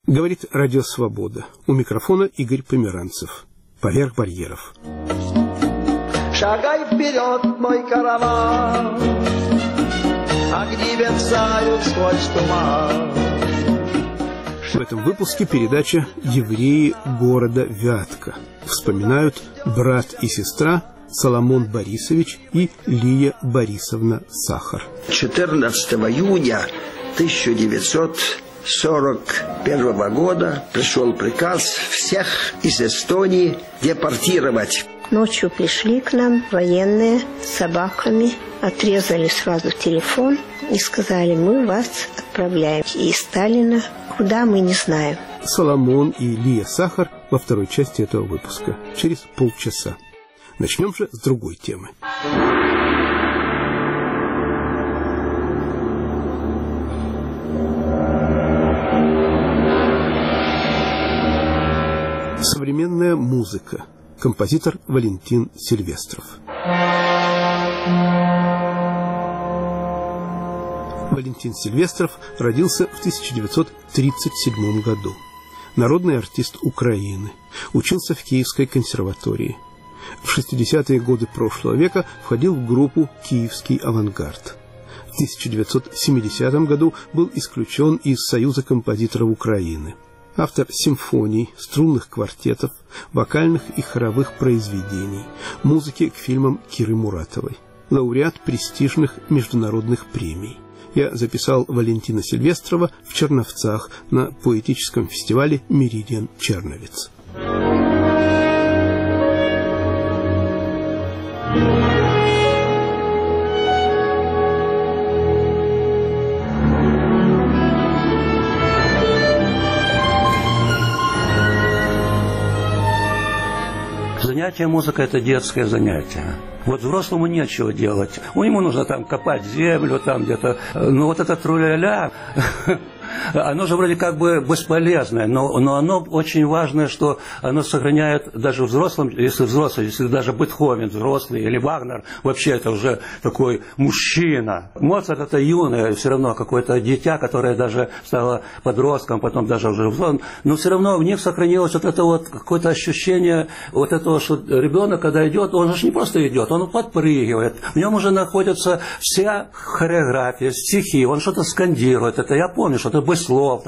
Говорит Радио Свобода. У микрофона Игорь Померанцев. Поверх барьеров. Шагай вперед, мой караван, огни мерцают сквозь туман. В этом выпуске передача «Евреи города Вятка». Вспоминают брат и сестра Соломон Борисович и Лия Борисовна Сахар. 14 июня 1941 года пришел приказ всех из Эстонии депортировать. Ночью пришли к нам военные с собаками, отрезали сразу телефон и сказали: мы вас отправляем из Сталина, куда мы не знаем. Соломон и Лия Сахар во второй части этого выпуска, через полчаса. Начнем же с другой темы. Современная музыка. Композитор Валентин Сильвестров. Валентин Сильвестров родился в 1937 году. Народный артист Украины. Учился в Киевской консерватории. В 60-е годы прошлого века входил в группу «Киевский авангард». В 1970 году был исключен из Союза композиторов Украины. Автор симфоний, струнных квартетов, вокальных и хоровых произведений, музыки к фильмам Киры Муратовой. Лауреат престижных международных премий. Я записал Валентина Сильвестрова в Черновцах на поэтическом фестивале «Меридиан Черновец». Занятие музыкой – это детское занятие. Вот взрослому нечего делать. Ему нужно там копать землю, там где-то. Ну вот это тру-ля-ля, оно же вроде как бы бесполезное, но оно очень важное, что оно сохраняет даже взрослым, если даже Бетховен взрослый или Вагнер, вообще это уже такой мужчина. Моцарт – это юное, все равно какое-то дитя, которое даже стало подростком, потом даже уже взрослым, но все равно в них сохранилось вот это вот какое-то ощущение вот этого, что ребенок, когда идет, он же не просто идет, он подпрыгивает, в нем уже находится вся хореография, стихи, он что-то скандирует, это я помню, что-то без слов,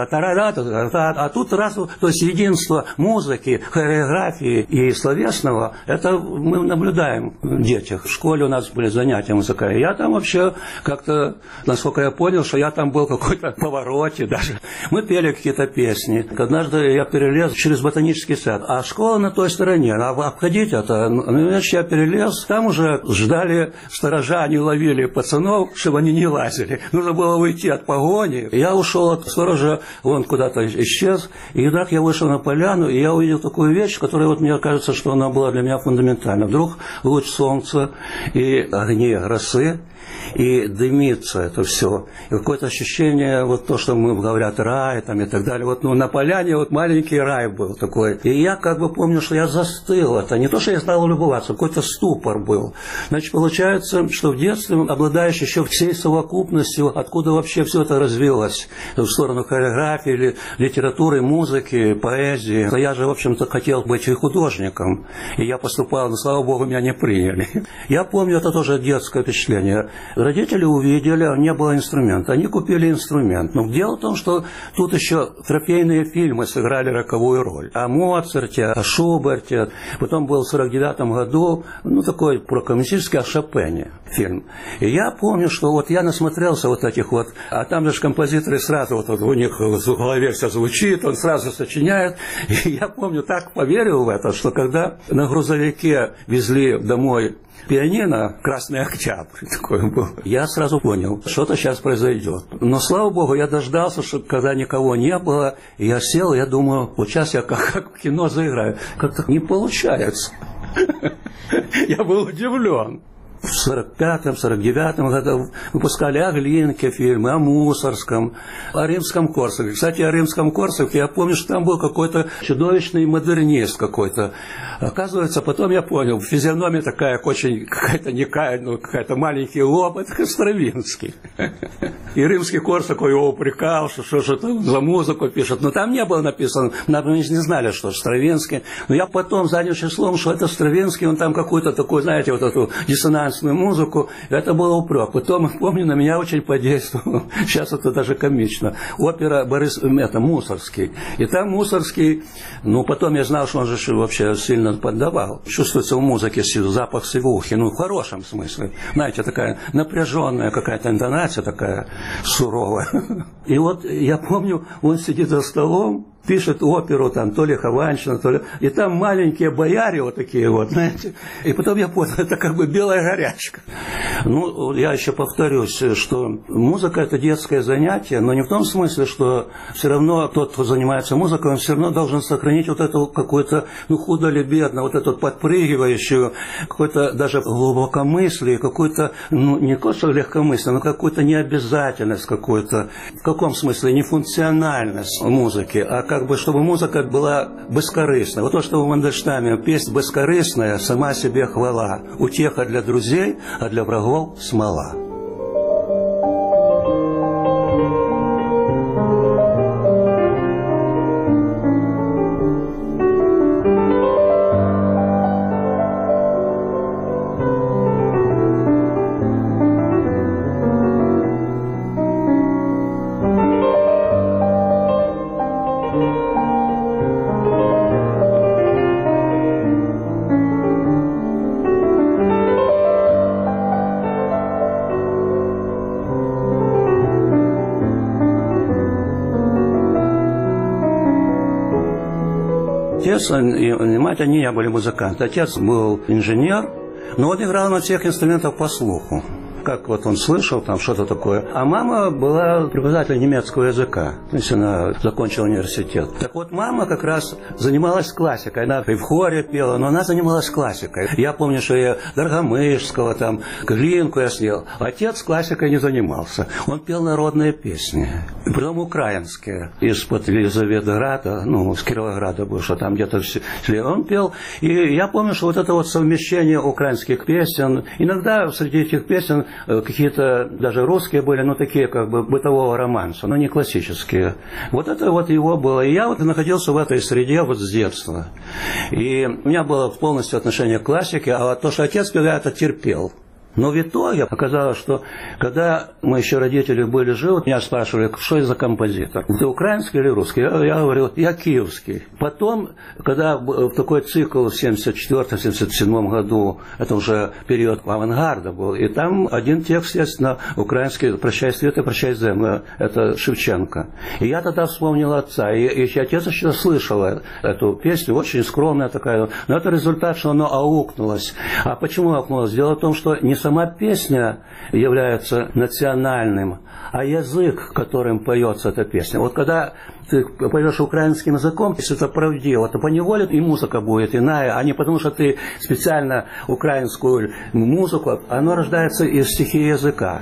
а тут раз, то есть единство музыки, хореографии и словесного, это мы наблюдаем в детях. В школе у нас были занятия музыкальные, я там вообще как-то, насколько я понял, что я там был в какой-то повороте даже. Мы пели какие-то песни. Однажды я перелез через ботанический сад, а школа на той стороне, а обходить это, значит, я перелез, там уже ждали сторожа, они ловили пацанов, чтобы они не лазили. Нужно было уйти от погони. Я ушел от сторожа, он куда-то исчез, и так я вышел на поляну, и я увидел такую вещь, которая, вот мне кажется, что она была для меня фундаментальна. Вдруг луч солнца и огни росы, и дымится это все. И какое-то ощущение, вот то, что мы говорят, рай там и так далее. Вот на поляне вот маленький рай был такой. И я как бы помню, что я застыл. Это не то, что я стал любоваться, какой-то ступор был. Значит, получается, что в детстве, обладаешь еще всей совокупностью, откуда вообще все это развилось. В сторону хореографии, или литературы, музыки, поэзии. Но я же, в общем-то, хотел быть и художником. И я поступал, но, слава богу, меня не приняли. Я помню, это тоже детское впечатление. Родители увидели, не было инструмента. Они купили инструмент. Но дело в том, что тут еще трофейные фильмы сыграли роковую роль. О Моцарте, о Шуберте. Потом был в 1949 году, такой прокоммунистический, о Шопене фильм. И я помню, что вот я насмотрелся вот этих вот, а там же композиторы сразу, вот у них в голове все звучит, он сразу сочиняет. И я помню, так поверил в это, что когда на грузовике везли домой пианино, «Красный Октябрь» такой был, я сразу понял, что-то сейчас произойдет. Но, слава богу, я дождался, что когда никого не было, и я сел, я думаю, вот сейчас я как в кино заиграю. Как-то не получается. Я был удивлен. в 45-м, 49-м году выпускали о Глинке фильмы, о Мусорском, о Римском-Корсаке. Кстати, о Римском-Корсаке я помню, что там был какой-то чудовищный модернист какой-то. Оказывается, потом я понял, физиономия такая очень какая-то некая, ну, какая-то маленький лоб, это Стравинский. И Римский-Корсак его упрекал, что там за музыку пишет. Но там не было написано, мы не знали, что Стравинский. Но я потом задним числом, что это Стравинский, он там какой-то такой, знаете, вот эту диссонансную музыку, это был упрек. Потом, помню, на меня очень подействовало, сейчас это даже комично, опера Мусорский. И там Мусорский, ну, потом я знал, что он же вообще сильно поддавал. Чувствуется в музыке запах сивухи, ну, в хорошем смысле. Знаете, такая напряженная какая-то интонация, такая суровая. И вот я помню, он сидит за столом, пишет оперу, там, то ли Хованщина, то ли... И там маленькие бояре вот такие вот, знаете. И потом я понял, это как бы белая горячка. Ну, я еще повторюсь, что музыка – это детское занятие, но не в том смысле, что все равно тот, кто занимается музыкой, он все равно должен сохранить вот эту какую-то, ну, худо ли бедно, вот эту подпрыгивающую, какое-то даже глубокомыслие, какую-то, ну, не то, что легкомыслие, но какую-то необязательность какую-то. В каком смысле? Не функциональность музыки, а как бы, чтобы музыка была бескорыстна. Вот то, что в Мандельштаме песня бескорыстная, сама себе хвала. Утеха для друзей, а для врагов смола. Отец и мать, они не были музыканты. Отец был инженер, но он играл на всех инструментах по слуху. Как вот он слышал там что-то такое. А мама была преподавателем немецкого языка. То есть она закончила университет. Так вот, мама как раз занималась классикой. Она и в хоре пела, но она занималась классикой. Я помну, что я Доргомышского, там, Глинку я съел. Отец классикой не занимался. Он пел народные песни. Притом украинские. Из-под Елизаветграда, ну, с Кировограда был, что там где-то он пел. И я помню, что вот это вот совмещение украинских песен. Иногда среди этих песен какие-то даже русские были, но такие как бы бытового романса, но не классические. Вот это вот его было. И я вот находился в этой среде вот с детства. И у меня было полностью отношение к классике, а вот то, что отец пел, я это терпел. Но в итоге оказалось, что когда мы еще родители были живы, меня спрашивали, что это за композитор? Ты украинский или русский? Я говорил, я киевский. Потом, когда в такой цикл в 1974-1977 году, это уже период авангарда был, и там один текст, естественно, украинский «Прощай, свет и прощай, земля», это Шевченко. И я тогда вспомнил отца, и отец еще слышал эту песню, очень скромная такая, но это результат, что она аукнулась. А почему аукнулась? Дело в том, что не сама песня является национальным, а язык, которым поется эта песня. Вот когда ты поешь украинским языком, если это правдиво, то поневоле и музыка будет иная, а не потому, что ты специально украинскую музыку, оно рождается из стихии языка.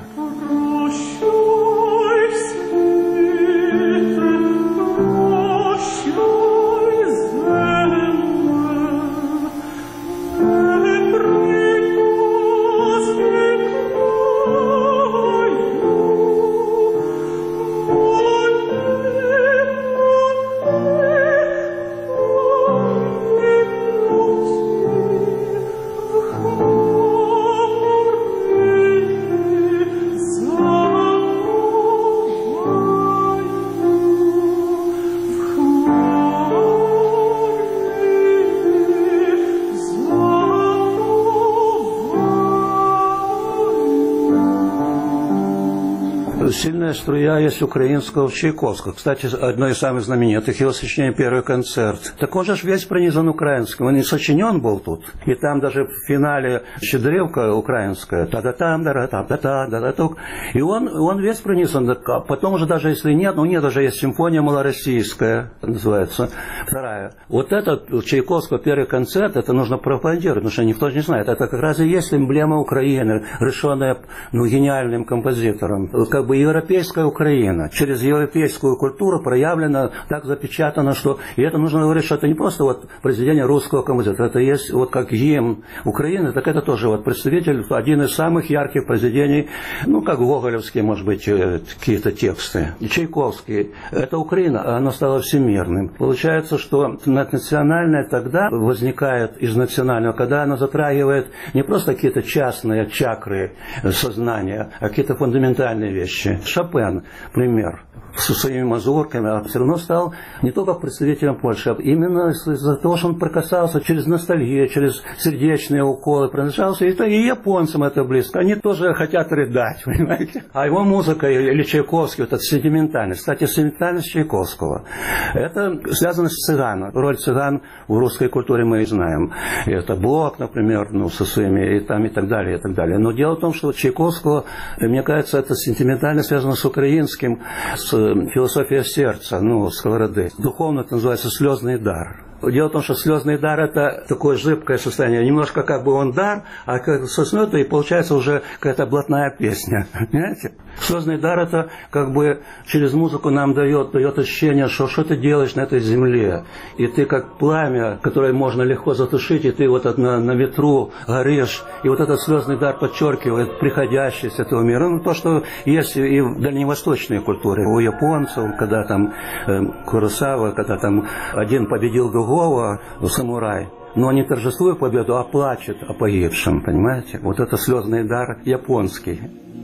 Сильная струя есть украинского Чайковского. Кстати, одно из самых знаменитых его сочинений «Первый концерт». Так он же весь пронизан украинским. Он не сочинен был тут. И там даже в финале щедревка украинская. Та-да-там, да-да-там, и он весь пронизан. Потом уже даже если нет, нет, даже есть симфония малороссийская, называется, вторая. Вот этот Чайковского «Первый концерт», это нужно пропагандировать, потому что никто не знает. Это как раз и есть эмблема Украины, решенная гениальным композитором. Как бы европейская Украина. Через европейскую культуру проявлена, так запечатано, что... И это нужно говорить, что это не просто вот произведение русского композитора. Это есть вот как гимн Украины, так это тоже вот представитель, один из самых ярких произведений, как гоголевские, может быть, какие-то тексты. И Чайковский. Это Украина, а она стала всемирным. Получается, что национальное тогда возникает из национального, когда оно затрагивает не просто какие-то частные чакры сознания, а какие-то фундаментальные вещи. Шопен, пример, со своими мазурками, а все равно стал не только представителем Польши, а именно из-за того, что он прикасался через ностальгию, через сердечные уколы, продолжался, и японцам это близко. Они тоже хотят рыдать, понимаете? А его музыка или Чайковский, вот эта сентиментальность, кстати, сентиментальность Чайковского, это связано с цыганом. Роль цыган в русской культуре мы и знаем. И это Блок, например, со своими, и так далее, и так далее. Но дело в том, что Чайковского, мне кажется, это сентиментально связано с украинским, с философией сердца, Сковороды. Духовно это называется слезный дар. Дело в том, что слезный дар – это такое зыбкое состояние. Немножко как бы он дар, а как соснет, и получается уже какая-то блатная песня. Понимаете? Слезный дар – это как бы через музыку нам дает ощущение, что ты делаешь на этой земле. И ты как пламя, которое можно легко затушить, и ты вот на ветру горишь. И вот этот слезный дар подчеркивает приходящесть этого мира. То, что есть и в дальневосточной культуре. У японцев, когда там Куросава, когда там один победил другого, самурай. Но не торжествует победу, а плачет о погибшем, понимаете? Вот это слезный дар японский.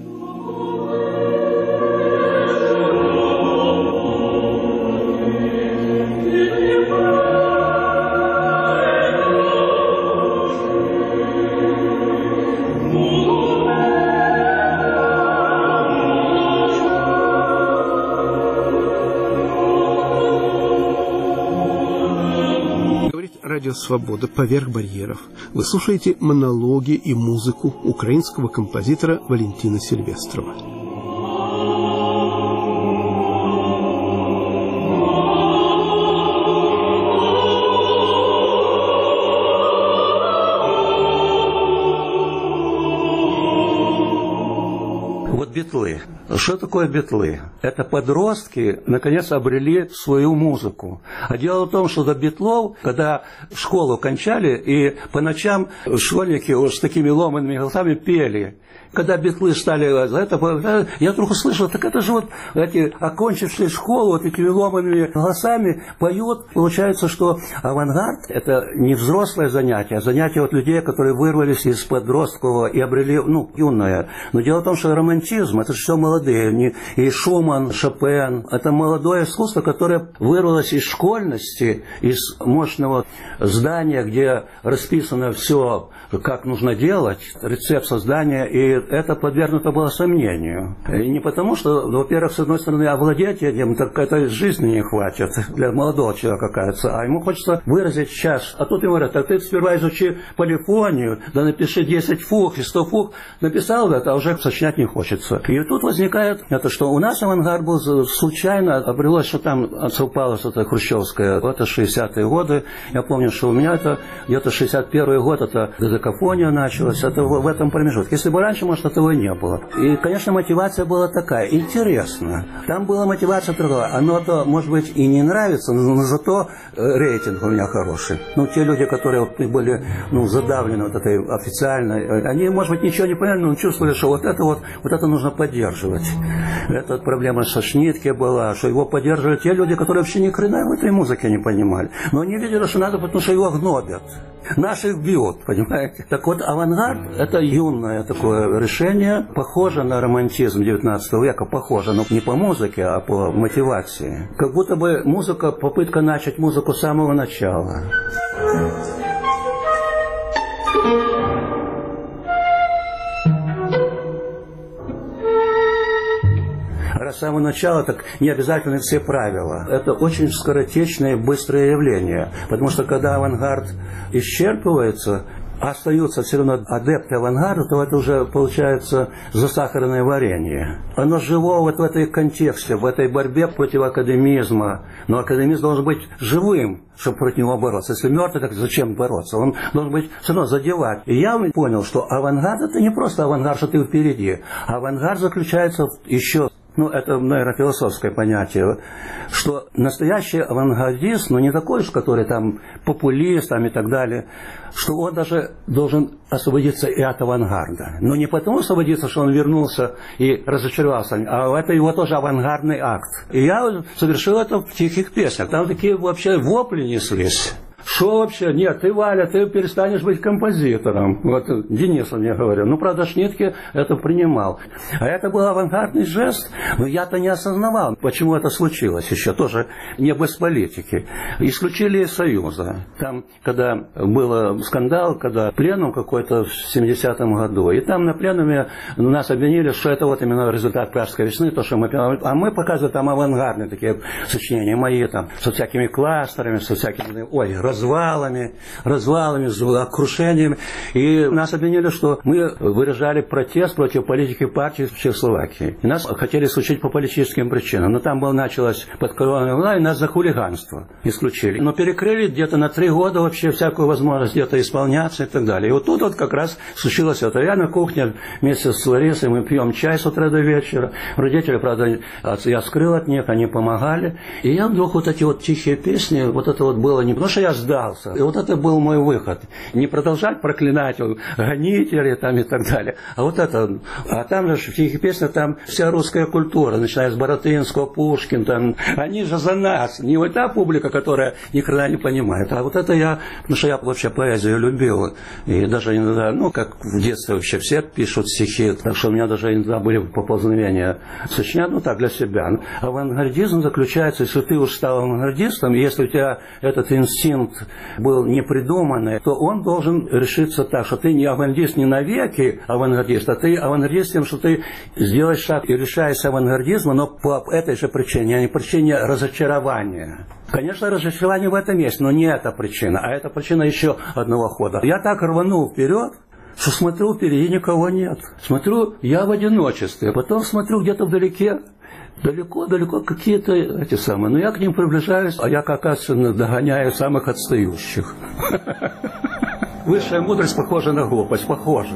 Радио «Свобода. Поверх барьеров». Вы слушаете монологи и музыку украинского композитора Валентина Сильвестрова. Битлы. Что такое битлы? Это подростки, наконец, обрели свою музыку. А дело в том, что до битлов, когда школу кончали, и по ночам школьники с такими ломанными голосами пели. Когда битлы стали это, я вдруг услышал, так это же вот эти окончившие школу вот этими ломанными голосами поют. Получается, что авангард – это не взрослое занятие, а занятие вот людей, которые вырвались из подросткового и обрели, юное. Но дело в том, что романтизм – это же все молодые. И Шуман, Шопен – это молодое искусство, которое вырвалось из школьности, из мощного здания, где расписано все, как нужно делать, рецепт создания, и это подвергнуто было сомнению. И не потому, что, во-первых, с одной стороны, овладеть этим, так это жизни не хватит для молодого человека, кажется, а ему хочется выразить сейчас. А тут ему говорят, так ты сперва изучи полифонию, да напиши 10 фуг и 100 фуг, написал это, а уже сочинять не хочется. И тут возникает это, что у нас авангард был случайно, обрелось, что там совпалось это хрущевское, это 60-е годы. Я помню, что у меня это где-то 61-й год, это додекафония началась, это в этом промежутке. Если бы раньше, может, этого и не было. И, конечно, мотивация была такая, интересно. Там была мотивация другая. Оно-то, может быть, и не нравится, но зато рейтинг у меня хороший. Те люди, которые были, задавлены вот этой официальной, они, может быть, ничего не поняли, но чувствовали, что вот это нужно поддерживать. Эта проблема со Шнитке была, что его поддерживали те люди, которые вообще ни хрена в этой музыке не понимали. Но они видели, что надо, потому что его гнобят. Наших бьют, понимаете? Так вот, авангард – это юное такое решение, похоже на романтизм XIX века, похоже, но не по музыке, а по мотивации. Как будто бы музыка, попытка начать музыку с самого начала. с самого начала, так не обязательно все правила. Это очень скоротечное, быстрое явление. Потому что когда авангард исчерпывается, остаются все равно адепты авангарда, то это уже получается засахаренное варенье. Оно живо вот в этой контексте, в этой борьбе против академизма. Но академизм должен быть живым, чтобы против него бороться. Если мертвый, так зачем бороться? Он должен быть все равно задевать. И я понял, что авангард — это не просто авангард, что ты впереди. Авангард заключается еще... это, наверное, философское понятие, что настоящий авангардист, не такой уж, который там популист там, и так далее, что он даже должен освободиться и от авангарда. Но не потому освободиться, что он вернулся и разочаровался, а это его тоже авангардный акт. И я совершил это в тихих песнях. Там такие вообще вопли неслись. Что вообще? Нет, ты, Валя, ты перестанешь быть композитором. Вот Денис мне говорил. Правда, Шнитке это принимал. А это был авангардный жест, но я-то не осознавал, почему это случилось еще. Тоже не без политики. Исключили из Союза. Там, когда был скандал, когда пленум какой-то в 70-м году, и там на пленуме нас обвинили, что это вот именно результат Пражской весны, то, что мы... А мы показывали там авангардные такие сочинения мои, там, со всякими кластерами, со всякими... развалами, крушениями. И нас обвинили, что мы выражали протест против политики партии в Чехословакии. И нас хотели исключить по политическим причинам. Но там началось подколонная война, и нас за хулиганство исключили. Но перекрыли где-то на 3 года вообще всякую возможность где-то исполняться и так далее. И вот тут вот как раз случилось это. Я на кухне вместе с Ларисой, мы пьем чай с утра до вечера. Родители, правда, я скрыл от них, они помогали. И я вдруг вот эти вот тихие песни, вот это вот было не потому, что я сдался. И вот это был мой выход. Не продолжать проклинать гонителей там и так далее. А вот это. А там же в тихих песнях там вся русская культура, начиная с Боротынского, Пушкин, там, они же за нас. Не вот та публика, которая ни хрена не понимает. А вот это я, потому что я вообще поэзию любил. И даже иногда, как в детстве вообще все пишут стихи, так что у меня даже иногда были поползновения сочинять, так, для себя. Авангардизм заключается, если ты уж стал авангардистом, если у тебя этот инстинкт был не придуманный, то он должен решиться так, что ты не авангардист не навеки авангардист, а ты авангардист тем, что ты сделаешь шаг и решаешься авангардизма, но по этой же причине, а не причине разочарования. Конечно, разочарование в этом есть, но не эта причина, а это причина еще одного хода. Я так рванул вперед, что смотрю, впереди никого нет. Смотрю, я в одиночестве, потом смотрю где-то вдалеке, далеко какие-то эти самые. Но я к ним приближаюсь, а я, как оказывается, догоняю самых отстающих. Высшая мудрость похожа на глупость, похожа.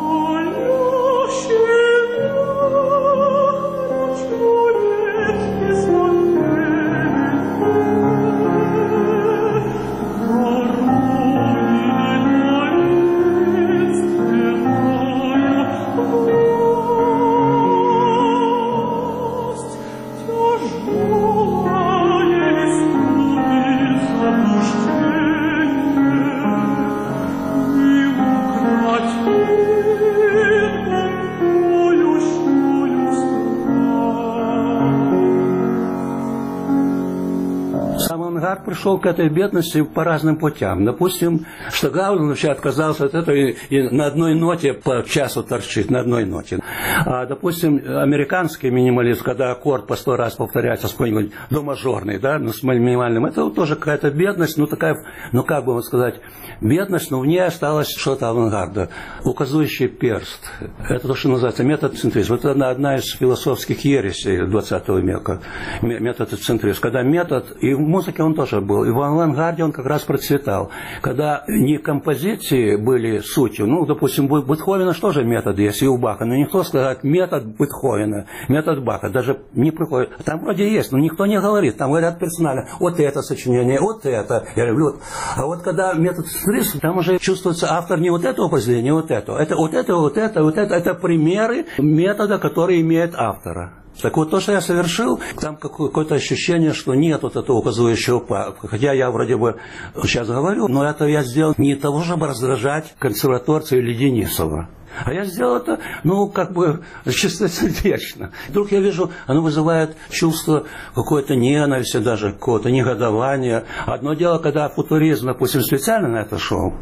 Пришел к этой бедности по разным путям. Допустим, Штагал вообще отказался от этого и на одной ноте по часу торчит, на одной ноте. А, допустим, американский минималист, когда аккорд по 100 раз повторяется с какой-нибудь до мажорный, с минимальным, это тоже какая-то бедность, такая, как бы сказать, бедность, но в ней осталось что-то авангарда. Указующий перст. Это то, что называется метод-центризм. Это одна из философских ересей 20 века. Метод-центризм. Когда метод, и в музыке он тоже был, и в авангарде он как раз процветал. Когда не композиции были сутью, допустим, у Бетховена тоже метод есть, и у Баха, но никто сказать метод Бетховена, метод Баха, даже не приходит. Там вроде есть, но никто не говорит, там говорят персонально, вот это сочинение, вот это, я люблю. А вот когда метод центризм, там уже чувствуется автор не вот этого произведения, не вот этого. Это примеры метода, который имеет автора. Так вот, то, что я совершил, там какое-то ощущение, что нет вот этого указующего папы. Хотя я вроде бы сейчас говорю, но это я сделал не для того, чтобы раздражать консерваторца или Денисова. А я сделал это, чистосердечно. Вдруг я вижу, оно вызывает чувство какой-то ненависти, даже какого-то негодования. Одно дело, когда футуризм, допустим, специально на это шел.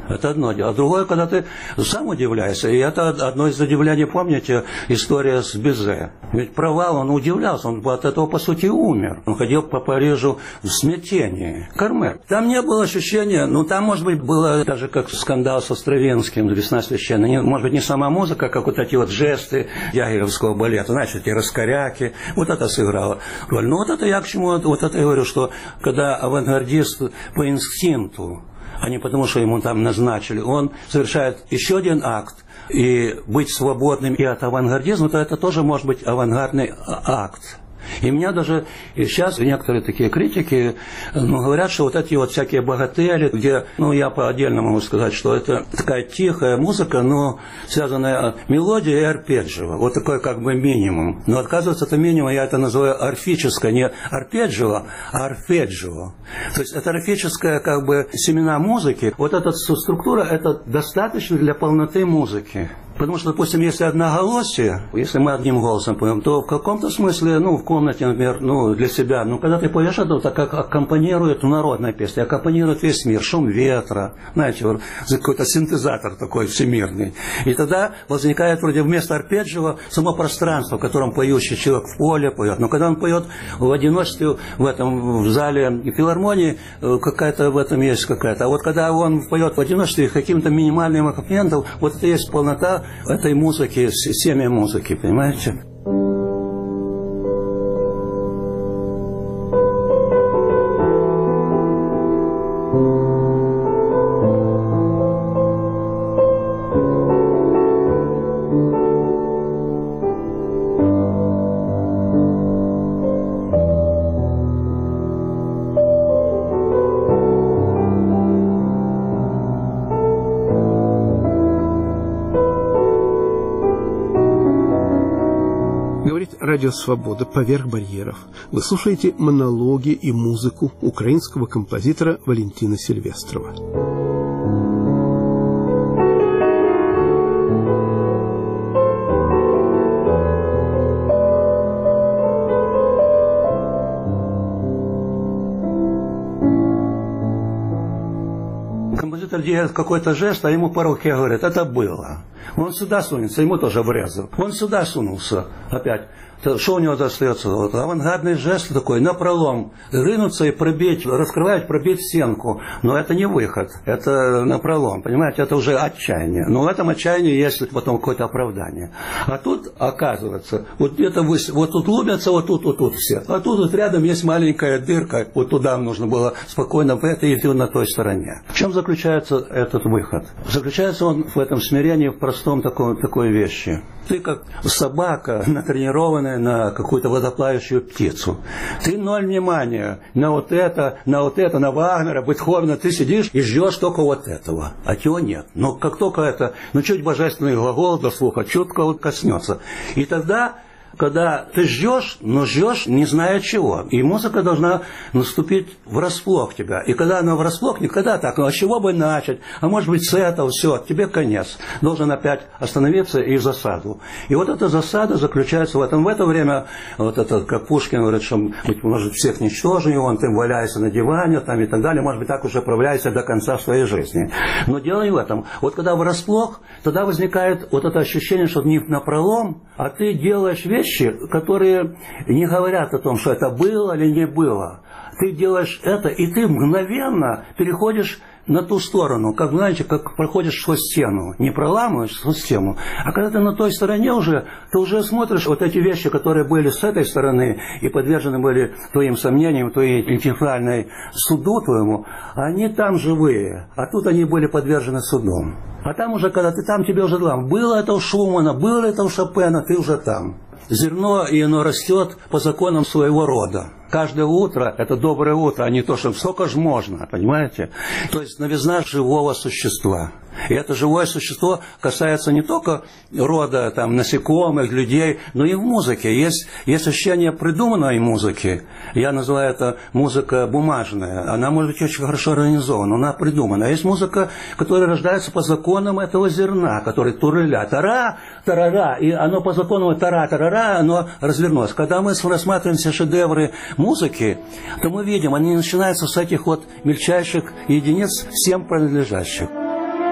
Это одно дело. А другое, когда ты сам удивляешься. И это одно из удивлений, помните, история с Бизе. Ведь провал, он удивлялся, он от этого, по сути, умер. Он ходил по Парижу в смятении. Кармель. Там не было ощущения, ну, там, может быть, было даже как скандал со Стравинским, «Весна священная». Может быть, не сама музыка, как вот эти вот жесты ягелевского балета, знаешь, эти раскоряки. Вот это сыграло роль. Но вот это я к чему, вот это я говорю, что когда авангардист по инстинкту, а не потому, что ему там назначили, он совершает еще один акт, и быть свободным и от авангардизма, то это тоже может быть авангардный акт. И меня даже и сейчас некоторые такие критики говорят, что вот эти вот всякие богатели, где, я по отдельно могу сказать, что это такая тихая музыка, но связанная мелодия и арпеджио. Вот такой как бы минимум. Но оказывается, это минимум, я это называю орфическое, не арпеджио, а арпеджио. То есть это орфическая как бы семена музыки. Вот эта структура, это достаточно для полноты музыки. Потому что, допустим, если одноголосие, если мы одним голосом поем, то в каком-то смысле, в комнате, например, для себя, когда ты поешь это, так как аккомпанирует народная песня, аккомпанирует весь мир, шум ветра, знаете, вот, какой-то синтезатор такой всемирный. И тогда возникает вроде вместо арпеджио само пространство, в котором поющий человек в поле поет. Но когда он поет в одиночестве в зале филармонии, какая-то в этом есть какая-то. А вот когда он поет в одиночестве каким-то минимальным аккомпанементом, вот это есть полнота этой музыки, семя музыки, понимаете? Радио «Свобода. Поверх барьеров». Вы слушаете монологи и музыку украинского композитора Валентина Сильвестрова. Композитор делает какой-то жест, а ему по руке говорят, это было. Он сюда сунется, ему тоже врезал. Он сюда сунулся опять. Что у него остается? Вот авангардный жест такой, напролом, рынуться и пробить, раскрывать, пробить стенку. Но это не выход, это напролом, понимаете, это уже отчаяние. Но в этом отчаянии есть потом какое-то оправдание. А тут, оказывается, вот где-то вот тут ломятся, вот тут все. А тут вот рядом есть маленькая дырка, вот туда нужно было спокойно в это идти на той стороне. В чем заключается этот выход? Заключается он в этом смирении, в простом такой вещи. Ты как собака, натренированная на какую-то водоплавающую птицу. Ты ноль внимания на вот это, на Вагнера, Бетховена. Ты сидишь и ждешь только вот этого. А чего нет. Но как только это, чуть божественный глагол до слуха, чутко вот коснется. И тогда, когда ты ждешь, но ждешь, не зная чего. И музыка должна наступить врасплох тебя. И когда она врасплох, никогда так, а с чего бы начать? А может быть с этого, все, тебе конец. Должен опять остановиться и в засаду. И вот эта засада заключается в этом. В это время, вот это, как Пушкин говорит, что, быть может, всех ничтожен, он там валяется на диване там, и так далее, может быть, так уже управляется до конца своей жизни. Но дело не в этом. Вот когда врасплох, тогда возникает вот это ощущение, что не напролом, а ты делаешь вещи, которые не говорят о том, что это было или не было. Ты делаешь это, и ты мгновенно переходишь на ту сторону, как, знаете, как проходишь сквозь стену. Не проламываешь сквозь стену, а когда ты на той стороне уже, ты уже смотришь вот эти вещи, которые были с этой стороны и подвержены были твоим сомнениям, твоей интеллектуальной суду твоему, они там живые, а тут они были подвержены судом. А там уже, когда ты там, тебе уже там, было это у Шумана, было это у Шопена, ты уже там. Зерно, и оно растет по законам своего рода. Каждое утро – это доброе утро, а не то, что сколько же можно, понимаете? То есть новизна живого существа. И это живое существо касается не только рода там, насекомых, людей, но и в музыке. Есть ощущение придуманной музыки. Я называю это музыка бумажная. Она может быть очень хорошо организована, она придумана. А есть музыка, которая рождается по законам этого зерна, который туреля, тара, тарара, и оно по закону тара-тарара, оно развернулось. Когда мы рассматриваем все шедевры музыки, то мы видим, они начинаются с этих вот мельчайших единиц, всем принадлежащих.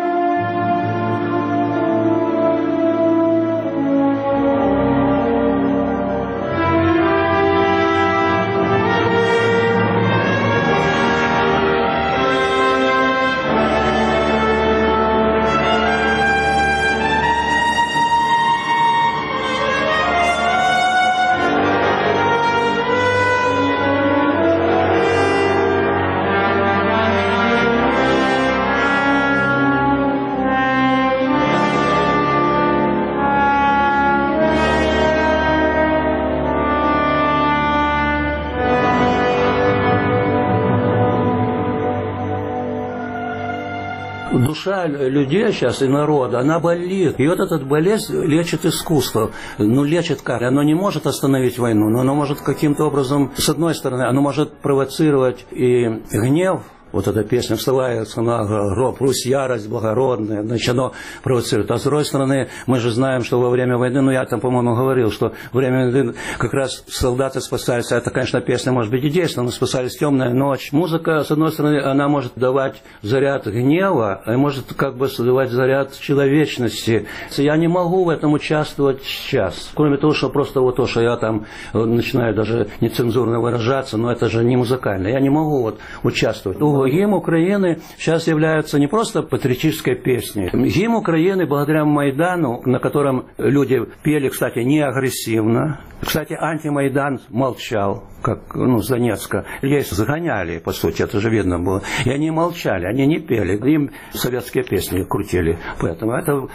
Душа людей сейчас и народа, она болит. И вот эта болезнь лечит искусство. Ну, лечит как? Оно не может остановить войну, но оно может каким-то образом, с одной стороны, оно может провоцировать и гнев. Вот эта песня «Вставая на гроб, Русь, ярость благородная», значит, оно провоцирует. А с другой стороны, мы же знаем, что во время войны, ну, я там, по-моему, говорил, что во время войны как раз солдаты спасались. Это, конечно, песня может быть и действенна, но спасались «Темная ночь». Музыка, с одной стороны, она может давать заряд гнева, а может как бы давать заряд человечности. Я не могу в этом участвовать сейчас. Кроме того, что просто вот то, что я там начинаю даже нецензурно выражаться, но это же не музыкально. Я не могу вот участвовать. Гимн Украины сейчас является не просто патриотической песней. Гимн Украины благодаря Майдану, на котором люди пели, кстати, не агрессивно. Кстати, антимайдан молчал, как с Донецка. Людей загоняли, по сути, это же видно было. И они молчали, они не пели. Им советские песни крутили. Поэтому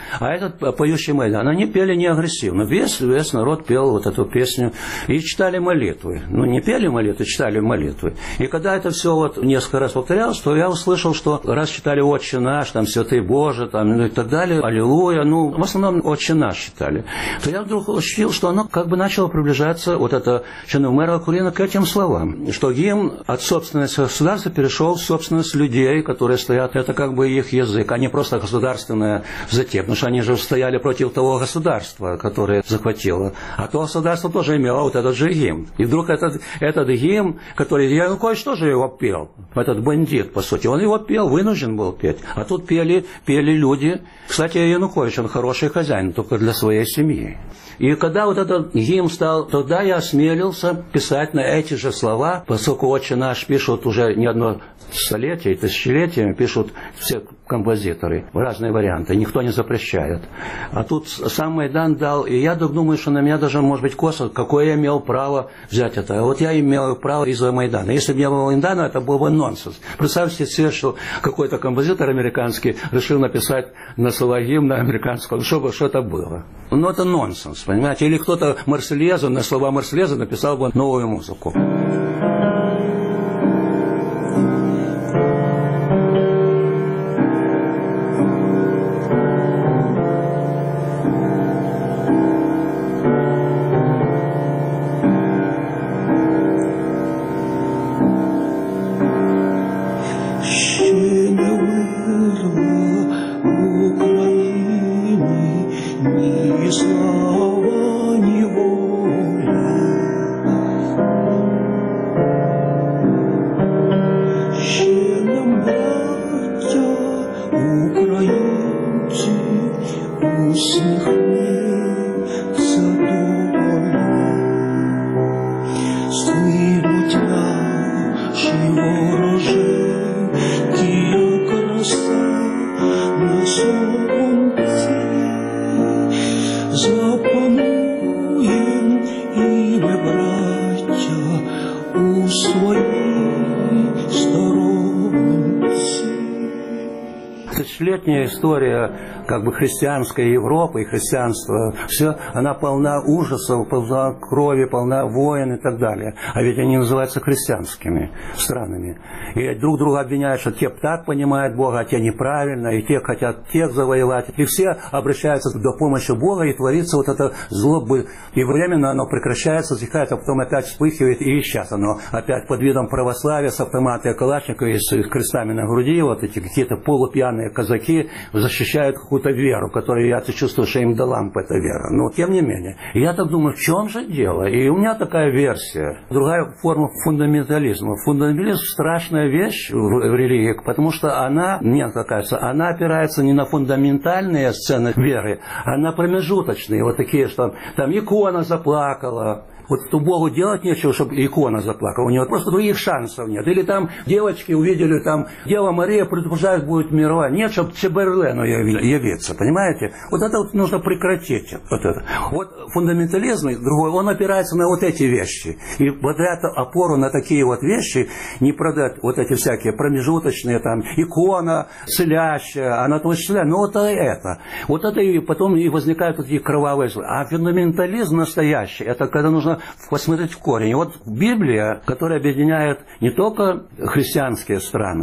этот поющий Майдан, они пели не агрессивно. Весь народ пел вот эту песню и читали молитвы. Ну, не пели молитвы, читали молитвы. И когда это все вот несколько раз повторялось, то я услышал, что раз читали «Отче наш», там «Святый Боже», там, и так далее, «Аллилуйя», ну, в основном «Отче наш» читали, то я вдруг ощутил, что оно как бы начало приближаться, вот это Чорноморова Кулина, к этим словам, что гимн от собственности государства перешел в собственность людей, которые стоят, это как бы их язык, а не просто государственная затея, потому что они же стояли против того государства, которое захватило, а то государство тоже имело вот этот же гимн. И вдруг этот гимн, который Янукович тоже его пел, этот бандит, по сути, он его пел, вынужден был петь, а тут пели люди. Кстати, Янукович, он хороший хозяин, только для своей семьи. И когда вот этот гимн стал, тогда я осмелился писать на эти же слова, поскольку «Отче наш» пишут уже не одно столетие, тысячелетиями, пишут все композиторы, разные варианты, никто не запрещает. А тут сам Майдан дал, и я думаю, что на меня даже, может быть, косо, какое я имел право взять это. А вот я имел право из-за Майдана. Если бы не было Майдана, это был бы нонсенс. Представьте себе, что какой-то композитор американский решил написать на слова гимна американского, что это было. Ну, это нонсенс, понимаете? Или кто-то Марсельезу, на слова Марсельеза написал бы новую музыку. Тысячелетняя история как бы христианской Европы и христианства, все, она полна ужасов, полна крови, полна войн и так далее. А ведь они называются христианскими странами. И друг друга обвиняют, что те так понимают Бога, а те неправильно, и те хотят тех завоевать. И все обращаются до помощи Бога, и творится вот это зло. И временно оно прекращается, затихает, а потом опять вспыхивает, и сейчас оно опять под видом православия с автоматами Калашникова и с крестами на груди, вот эти какие-то полупьяные казаки защищают какую-то веру, которую я чувствую, что им до лампы эта вера. Но тем не менее. И я так думаю, в чем же дело? И у меня такая версия. Другая форма фундаментализма. Фундаментализм – страшная вещь в религии, потому что она, мне кажется, она опирается не на фундаментальные сцены веры, а на промежуточные. Вот такие, что там икона заплакала. Вот то Богу делать нечего, чтобы икона заплакала. У него просто других шансов нет. Или там девочки увидели, там Дева Мария предупреждает, будет мировая. Нет, чтобы Чемберлену явиться, понимаете? Вот это вот нужно прекратить. Вот это. Вот фундаментализм другой, он опирается на вот эти вещи. И вот эту опору на такие вот вещи не продать вот эти всякие промежуточные, там, икона, целящая, анатомическая, ну вот это. Вот это и потом и возникают такие кровавые злы. А фундаментализм настоящий, это когда нужно посмотреть в корень. И вот Библия, которая объединяет не только христианские страны,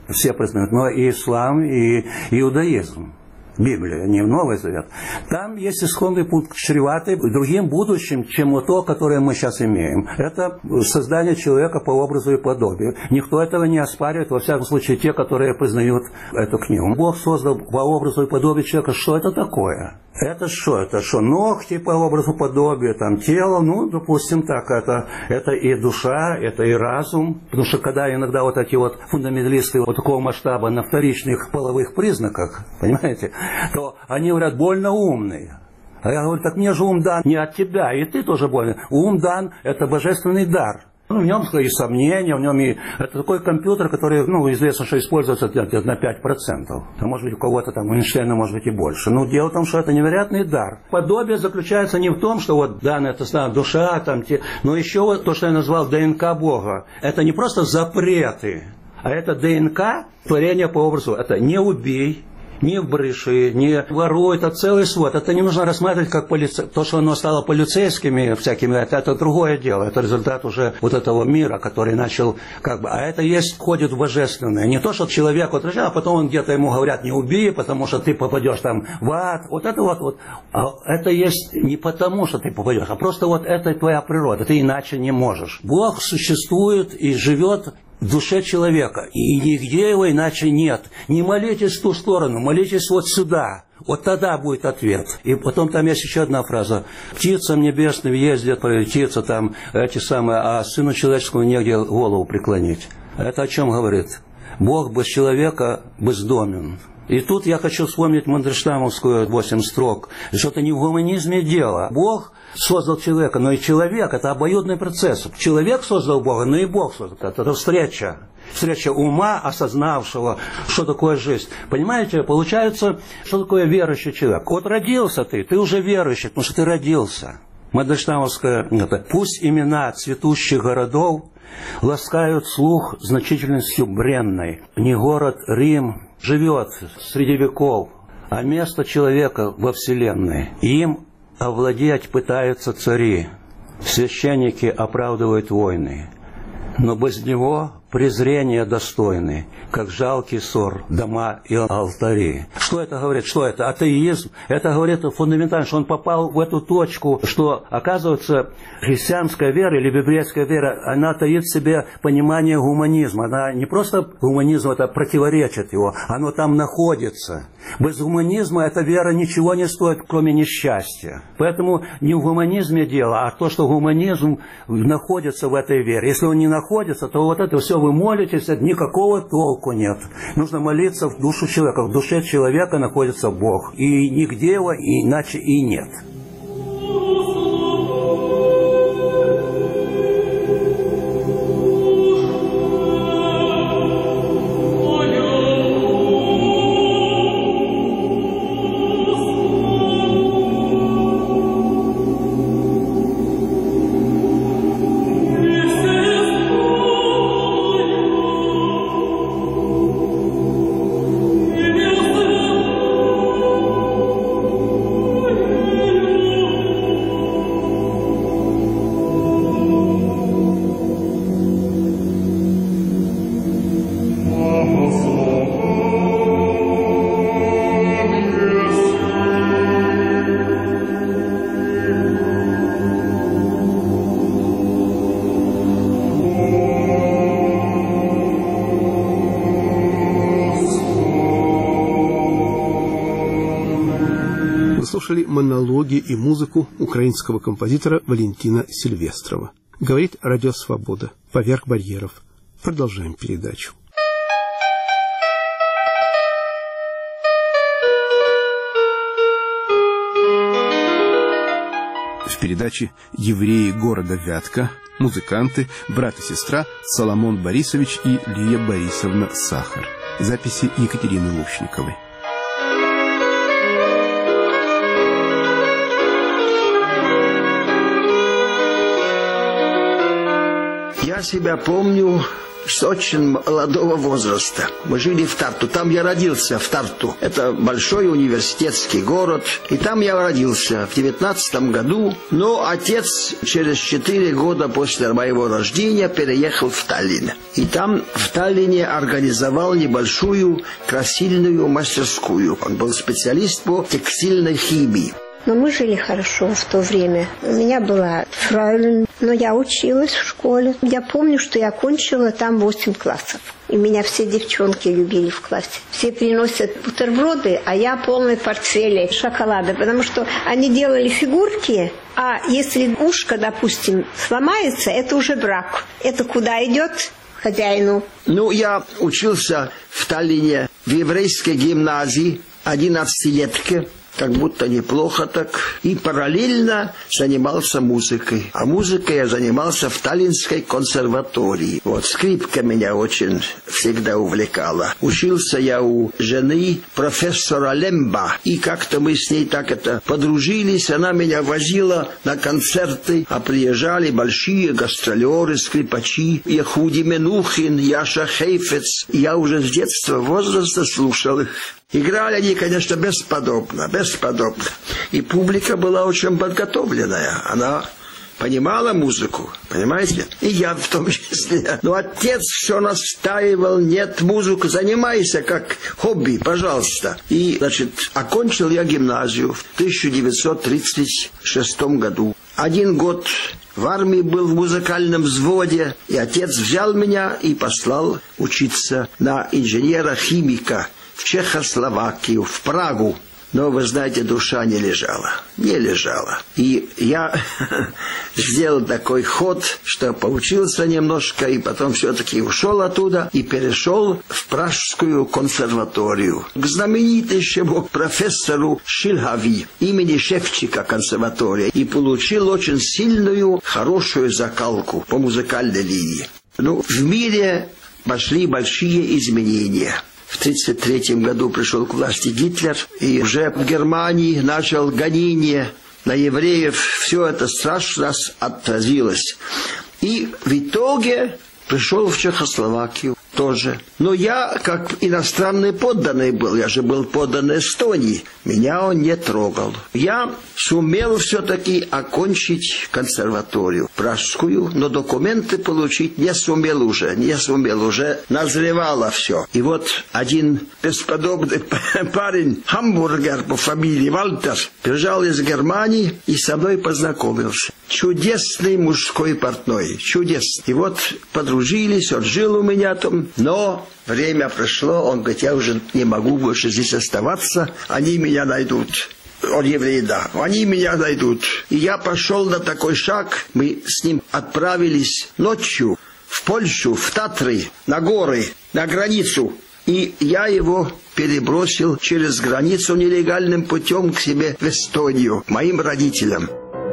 все признают, но и ислам, и иудаизм. Библия, не Новый Завет. Там есть исходный пункт, чреватый другим будущим, чем то, которое мы сейчас имеем. Это создание человека по образу и подобию. Никто этого не оспаривает, во всяком случае, те, которые признают эту книгу. Бог создал по образу и подобию человека. Что это такое? Это что? Это что? Ногти по образу подобию, там тело, ну, допустим, так, это и душа, это и разум. Потому что когда иногда вот эти вот фундаменталисты вот такого масштаба на вторичных половых признаках, понимаете, то они говорят, больно умные. А я говорю, так мне же ум дан не от тебя, и ты тоже больно. Ум дан – это божественный дар. В нем и сомнения, в нем и... Это такой компьютер, который, известно, что используется на 5%. А может быть, у кого-то там, у Эйнштейна, может быть, и больше. Но дело в том, что это невероятный дар. Подобие заключается не в том, что вот данная душа, там, но еще вот то, что я назвал ДНК Бога. Это не просто запреты, а это ДНК творения по образу. Это не убей, не бреши, не воруй, это целый свод. Это не нужно рассматривать как то, что оно стало полицейскими всякими, это другое дело. Это результат уже вот этого мира, который начал а это входит в божественное. Не то, что человек вот решил, а потом он где-то ему говорят, не убей, потому что ты попадешь там в ад. Вот это вот. А это есть не потому, что ты попадешь, а просто вот это твоя природа. Ты иначе не можешь. Бог существует и живет в душе человека, и нигде его иначе нет. Не молитесь в ту сторону, молитесь вот сюда. Вот тогда будет ответ. И потом там есть еще одна фраза. Птицам небесным ездят, птицы там, а сыну человеческому негде голову преклонить. Это о чем говорит? Бог без человека бездомен. И тут я хочу вспомнить Мандельштамовскую 8 строк. Что-то не в гуманизме дело. Бог создал человека, но и человек – это обоюдный процесс. Человек создал Бога, но и Бог создал. Это встреча. Встреча ума, осознавшего, что такое жизнь. Понимаете, получается, что такое верующий человек. Вот родился ты уже верующий, потому что ты родился. Мандельштамовская – пусть имена цветущих городов ласкают слух значительностью бренной. Не город Рим живет среди веков, а место человека во вселенной. Им овладеть пытаются цари, священники оправдывают войны, но без него презрение достойны, как жалкий ссор, дома и алтари. Что это говорит? Что это? Атеизм. Это говорит фундаментально, что он попал в эту точку, что, оказывается, христианская вера или библейская вера, она таит в себе понимание гуманизма. Она не просто гуманизм, это противоречит его, оно там находится. Без гуманизма эта вера ничего не стоит, кроме несчастья. Поэтому не в гуманизме дело, а то, что гуманизм находится в этой вере. Если он не находится, то вот это все вы молитесь, никакого толку нет. Нужно молиться в душу человека. В душе человека находится Бог. И нигде его иначе и нет. Слушали монологи и музыку украинского композитора Валентина Сильвестрова. Говорит Радио Свобода. Поверх барьеров. Продолжаем передачу. В передаче «Евреи города Вятка» музыканты, брат и сестра Соломон Борисович и Лия Борисовна Сахар. Записи Екатерины Лучниковой. Я себя помню с очень молодого возраста. Мы жили в Тарту. Там я родился, в Тарту. Это большой университетский город. И там я родился в 19 году. Но отец через 4 года после моего рождения переехал в Таллин. И там в Таллине организовал небольшую красильную мастерскую. Он был специалист по текстильной химии. Но мы жили хорошо в то время. У меня была фройлен, но я училась в школе. Я помню, что я окончила там 8 классов. И меня все девчонки любили в классе. Все приносят бутерброды, а я полной портфели шоколада. Потому что они делали фигурки, а если ушко, допустим, сломается, это уже брак. Это куда идет? Хозяину. Ну, я учился в Таллине в еврейской гимназии, 11-летке. Как будто неплохо так. И параллельно занимался музыкой. А музыкой я занимался в Таллинской консерватории. Вот, скрипка меня очень всегда увлекала. Учился я у жены профессора Лемба. И как-то мы с ней так подружились. Она меня возила на концерты. А приезжали большие гастролеры, скрипачи. Ехуди Менухин, Яша Хейфец. Я уже с детства возраста слушал их. Играли они, конечно, бесподобно. И публика была очень подготовленная. Она понимала музыку, понимаете? И я в том числе. Но отец все настаивал: нет, музыку занимайся как хобби, пожалуйста. И, значит, окончил я гимназию в 1936 году. 1 год в армии был в музыкальном взводе, и отец взял меня и послал учиться на инженера-химика в Чехословакию, в Прагу. Но, вы знаете, душа не лежала. И я сделал такой ход, что поучился немножко, и потом все-таки ушел оттуда и перешел в Пражскую консерваторию к знаменитейшему профессору Шильгави, имени Шевчика консерватория, и получил очень сильную, хорошую закалку по музыкальной линии. Ну, в мире пошли большие изменения. В 1933 году пришел к власти Гитлер, и уже в Германии начал гонение на евреев. Все это страшно отразилось. И в итоге пришел в Чехословакию тоже. Но я, как иностранный подданный был, я же был подданный Эстонии, меня он не трогал. Я сумел все-таки окончить консерваторию пражскую, но документы получить не сумел уже, назревало все. И вот один бесподобный парень, хамбургер по фамилии Вальтер, приезжал из Германии и со мной познакомился. Чудесный мужской портной, чудесный. И вот подружились, он жил у меня там, но время прошло, он говорит: я уже не могу больше здесь оставаться, они меня найдут. Он еврей, да, они меня найдут. И я пошел на такой шаг, мы с ним отправились ночью в Польшу, в Татры, на горы, на границу. И я его перебросил через границу нелегальным путем к себе в Эстонию, к моим родителям.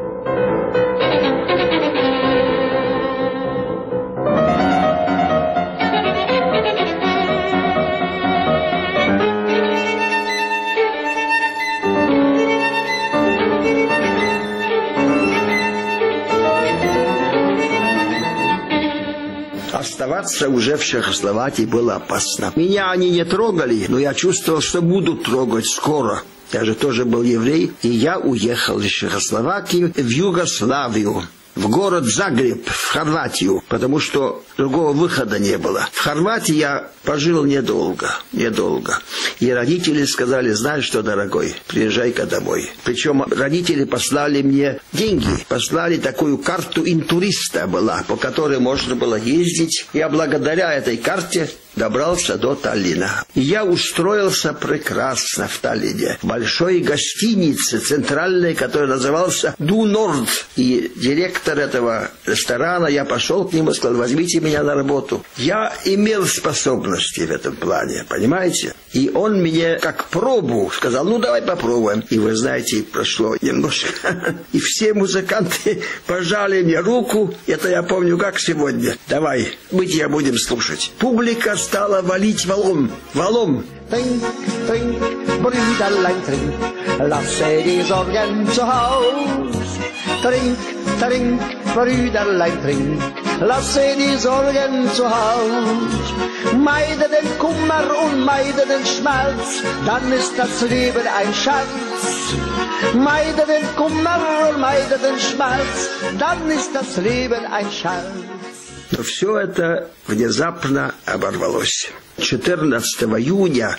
Оставаться уже в Чехословакии было опасно. Меня они не трогали, но я чувствовал, что будут трогать скоро. Я же тоже был еврей, и я уехал из Чехословакии в Югославию, в город Загреб, в Хорватию, потому что другого выхода не было. В Хорватии я пожил недолго. И родители сказали: знаешь что, дорогой, приезжай-ка домой. Причем родители послали мне деньги, послали такую карту интуриста была, по которой можно было ездить. Я благодаря этой карте добрался до Таллина. И я устроился прекрасно в Таллине, в большой гостинице центральной, которая называлась «Ду Норд». И директор этого ресторана, я пошел к нему и сказал: возьмите меня на работу. Я имел способности в этом плане, понимаете? И он мне как пробу сказал: ну давай попробуем. И вы знаете, прошло немножко, и все музыканты пожали мне руку. Это я помню как сегодня. Давай, мы тебя будем слушать. Публика стала валить валом. Trink, trink, Brüderlein, trink, lasse die Sorgen zu Haus. Trink, trink, Brüderlein, trink, lasse die Sorgen zu Haus. Meide den Kummer und meide den Schmerz, dann ist das Leben ein Schatz. Meide den Kummer und meide den Schmerz, dann ist das Leben ein Schatz. Но все это внезапно оборвалось. 14 июня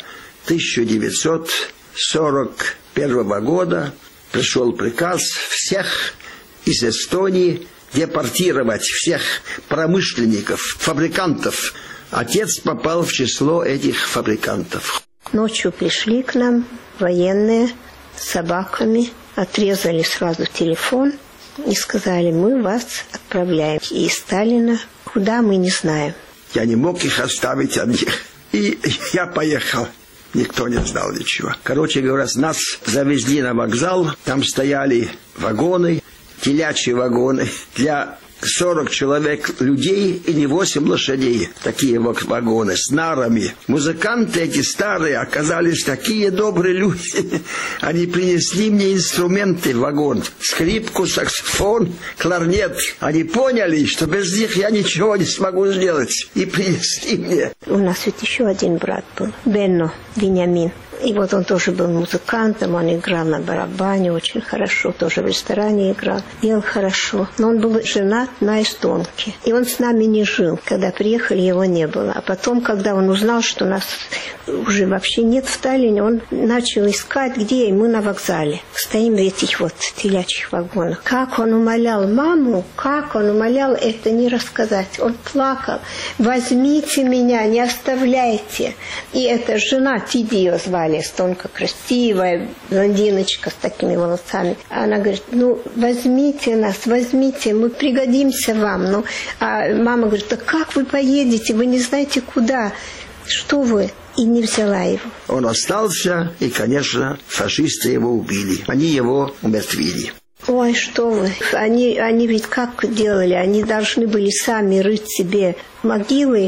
1941 года пришел приказ всех из Эстонии депортировать всех промышленников, фабрикантов. Отец попал в число этих фабрикантов. Ночью пришли к нам военные с собаками, отрезали сразу телефон и сказали: мы вас отправляем. И Сталина куда, мы не знаем. Я не мог их оставить одних. И я поехал. Никто не знал ничего. Короче говоря, нас завезли на вокзал. Там стояли вагоны, телячьи вагоны для 40 человек людей и не 8 лошадей. Такие вагоны с нарами. Музыканты эти старые оказались такие добрые люди. Они принесли мне инструменты в вагон. Скрипку, саксофон, кларнет. Они поняли, что без них я ничего не смогу сделать. И принесли мне. У нас ведь еще один брат был, Бенно Вениамин. И вот он тоже был музыкантом, он играл на барабане очень хорошо, тоже в ресторане играл, пел хорошо. Но он был женат на эстонке. И он с нами не жил. Когда приехали, его не было. А потом, когда он узнал, что нас уже вообще нет в Таллине, он начал искать, где, и мы на вокзале. Стоим в этих вот телячьих вагонах. Как он умолял маму, как он умолял, это не рассказать. Он плакал: возьмите меня, не оставляйте. И эта жена, Тиди ее звали, эстонка, красивая, блондиночка с такими волосами. Она говорит: ну, возьмите нас, возьмите, мы пригодимся вам. Ну, а мама говорит: да как вы поедете, вы не знаете куда, что вы? И не взяла его. Он остался, и, конечно, фашисты его убили. Они его умертвили. Ой, что вы. Они ведь как делали? Они должны были сами рыть себе могилы,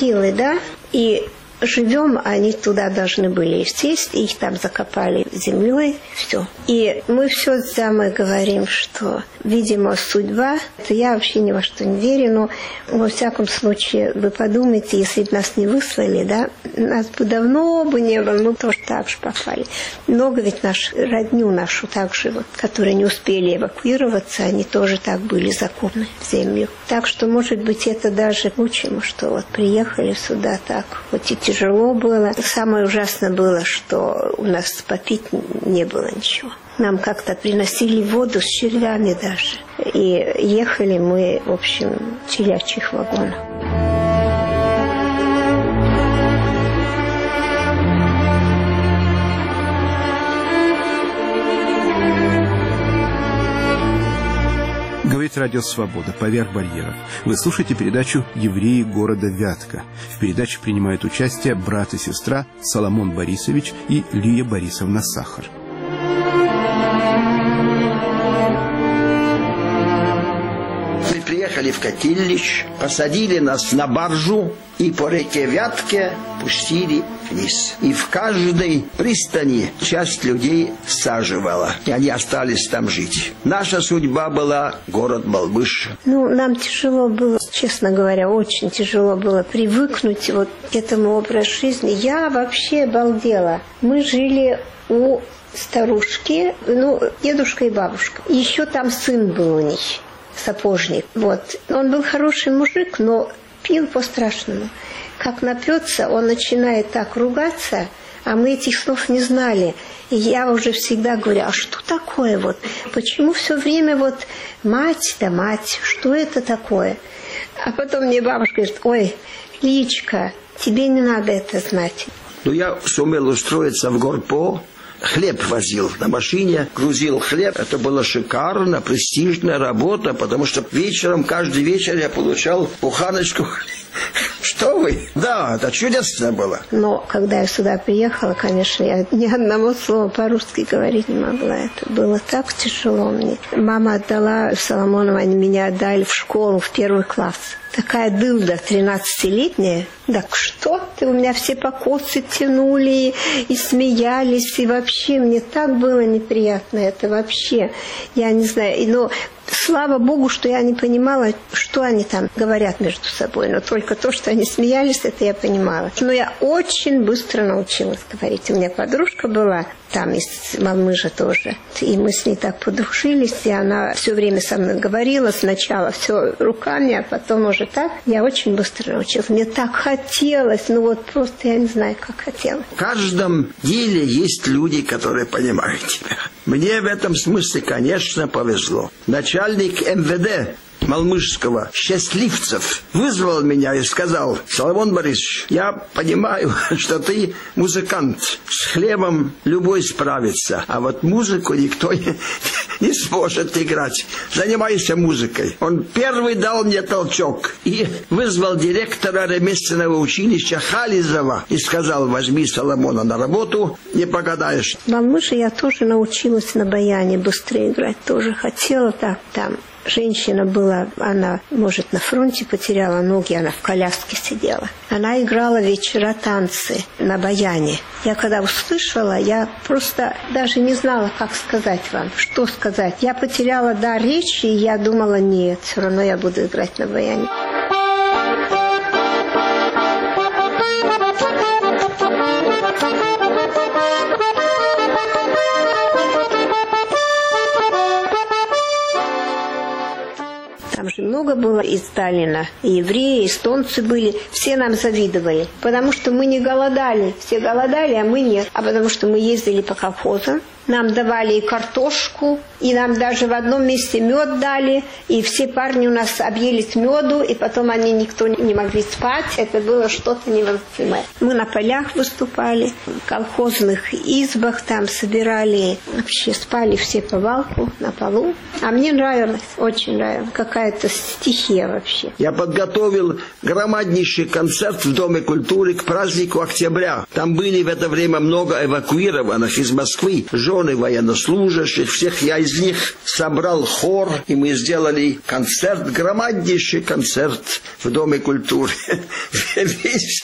да? И живем, они туда должны были сесть, их там закопали землей, все. И мы все мы говорим, что, видимо, судьба, это я вообще ни во что не верю, но во всяком случае, вы подумайте, если бы нас не выслали, да, нас бы давно бы не было, мы тоже так же попали. Много ведь родню нашу также, вот, которые не успели эвакуироваться, они тоже так были закопаны в землю. Так что, может быть, это даже лучше, что вот приехали сюда так, хоть и тяжело было. Самое ужасное было, что у нас попить не было ничего. Нам как-то приносили воду с червями даже. И ехали мы, в общем, в телячьих вагонах. Говорит Радио Свобода, поверх барьеров. Вы слушаете передачу «Евреи города Вятка». В передаче принимают участие брат и сестра Соломон Борисович и Лия Борисовна Сахар. Мы приехали в Котельнич, посадили нас на баржу и по реке Вятке пустили вниз. И в каждой пристани часть людей саживала, и они остались там жить. Наша судьба была город Балбыш. Ну, нам тяжело было, честно говоря, очень тяжело было привыкнуть вот к этому образу жизни. Я вообще обалдела. Мы жили у старушки, дедушка и бабушка. И еще там сын был у них, сапожник. Вот. Он был хороший мужик, но пил по-страшному. Как напьется, он начинает так ругаться, а мы этих слов не знали. И я уже всегда говорю: а что такое вот? Почему все время вот мать да мать? Что это такое? А потом мне бабушка говорит: ой, Личка, тебе не надо это знать. Я сумел устроиться в Горпо. Хлеб возил на машине, грузил хлеб. Это была шикарная, престижная работа, потому что вечером, каждый вечер я получал буханочку. Что вы? Первый? Да, это чудесно было. Но когда я сюда приехала, конечно, я ни одного слова по-русски говорить не могла. Это было так тяжело мне. Мама отдала Соломонова, они меня отдали в школу, в 1 класс. Такая дылда, 13-летняя. Так что ты? У меня все покосы тянули и смеялись. И вообще мне так было неприятно это вообще. Я не знаю. Но слава Богу, что я не понимала, что они там говорят между собой. Но только то, что они смеялись, это я понимала. Но я очень быстро научилась говорить. У меня подружка была там из Малмыжа тоже. И мы с ней так подружились. И она все время со мной говорила. Сначала все руками, а потом уже так. Я очень быстро научилась. Мне так хотелось. Ну вот просто я не знаю, как хотела. В каждом деле есть люди, которые понимают тебя. Мне в этом смысле, конечно, повезло. Начальник МВД Малмыжского, Счастливцев, вызвал меня и сказал: Соломон Борисович, я понимаю, что ты музыкант, с хлебом любой справится, а вот музыку никто не сможет играть. Занимайся музыкой. Он первый дал мне толчок и вызвал директора ремесленного училища Хализова и сказал: возьми Соломона на работу, не погадаешь. В Малмыже я тоже научилась на баяне быстро играть, тоже хотела так там. Женщина была, она, может, на фронте потеряла ноги, она в коляске сидела. Она играла вечера танцы на баяне. Я когда услышала, я просто даже не знала, как сказать вам, что сказать. Я потеряла дар речи, и я думала, нет, все равно я буду играть на баяне. Там же много было из Сталина. И евреи, и эстонцы были. Все нам завидовали. Потому что мы не голодали. Все голодали, а мы нет. А потому что мы ездили по колхозам. Нам давали и картошку, и нам даже в одном месте мед дали. И все парни у нас объелись меду, и потом они никто не могли спать. Это было что-то невозможное. Мы на полях выступали, в колхозных избах там собирали. Вообще спали все по валку на полу. А мне нравилось, очень нравилось. Какая-то стихия вообще. Я подготовил громаднейший концерт в Доме культуры к празднику октября. Там были в это время много эвакуированных из Москвы. Жены военнослужащих, всех я из них собрал хор, и мы сделали концерт, громаднейший концерт в Доме культуры. Весь